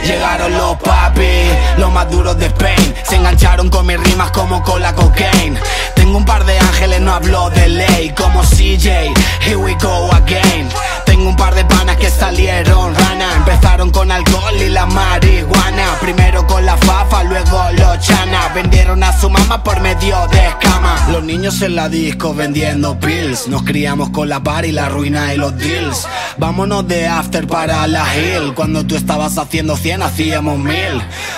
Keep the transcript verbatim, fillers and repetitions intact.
Llegaron los papis, los más duros de Spain. Se engancharon con mis rimas como con la cocaine. Tengo un par de ángeles, no hablo de ley, como C J, here we go again. Tengo un par de panas que salieron rana. Empezaron con alcohol y la marihuana. Primero con la fafa, luego los chanas. Vendieron a su mamá por medio de escama. Los niños en la disco vendiendo pills. Nos criamos con la party, la ruina y los deals. Vámonos de after para la hill. Cuando tú estabas haciendo cien, hacíamos mil.